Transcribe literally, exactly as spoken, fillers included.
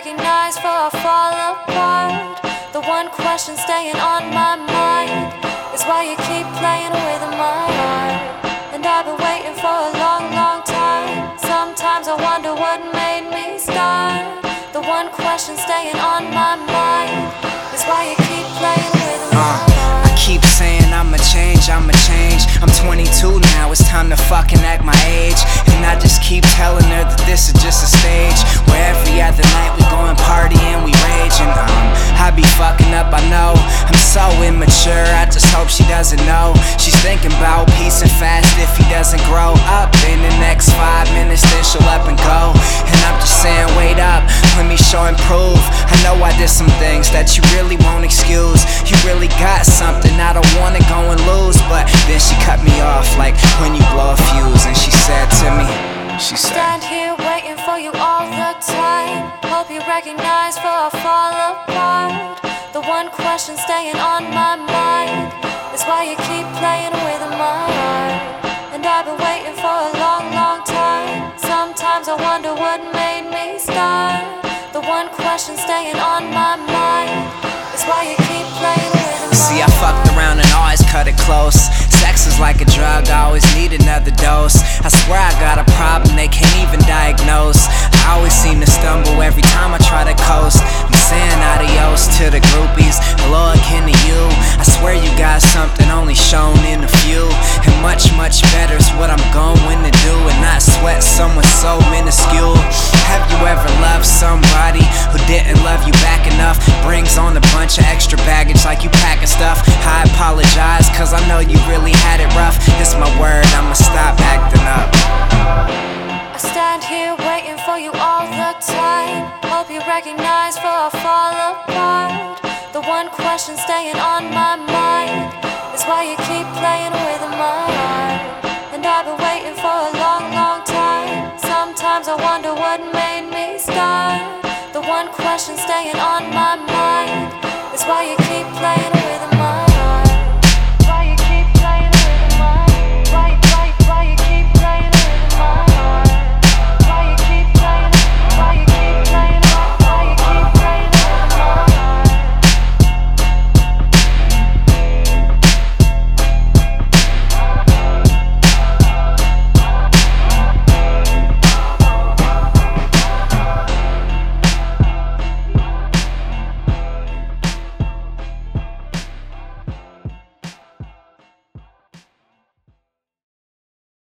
recognize before I fall apart. The one question staying on my mind is why you keep playing with my heart. And I've been waiting for a long, long time. Sometimes I wonder what made me start. The one question staying on my mind is why you keep playing with my heart. uh, I keep saying I'ma change, I'ma change. I'm twenty-two now, it's time to fucking act my age. And I just keep telling her that this is just a stage, where every other night we go and party and we rage. And um, I be fucking up, I know. I'm so immature, I just hope she doesn't know. She's thinking about peace and fast if he doesn't grow up. In the next five minutes then she'll up and go. And I'm just saying wait up, let me show and prove. I know I did some things that you really won't excuse. You really got something, I don't wanna go and lose. But then she cut me off like when you blow a fuse. And she said to me, she said, stand here waiting for you all the time. Hope you recognize before I fall apart. The one question staying on my mind is why you keep playing with my heart. And I've been waiting for a long, long time. Sometimes I wonder what made me start. The one question staying on my mind is why you keep playing with my heart. See, I fucked around and always cut it close. Sex is like a drug, I always need another dose. I swear I got a problem they can't even diagnose. I always seem to stumble every time I try to coast. I'm saying adios to the groupies, hello again to you. I swear you got something only shown in a few. And much, much better is what I'm going to do, and not sweat someone so minuscule. Have you ever loved somebody who didn't love you back enough? Brings on a bunch of extra baggage like you packing stuff. I apologize cause I know you really had it rough. It's my word, I'ma stop acting up. I stand here waiting for you all the time. Hope you recognize before I fall apart. The one question staying on my mind is why you keep playing with my heart. And I've been waiting for a long, long time. Sometimes I wonder what made me start. The one question staying on my mind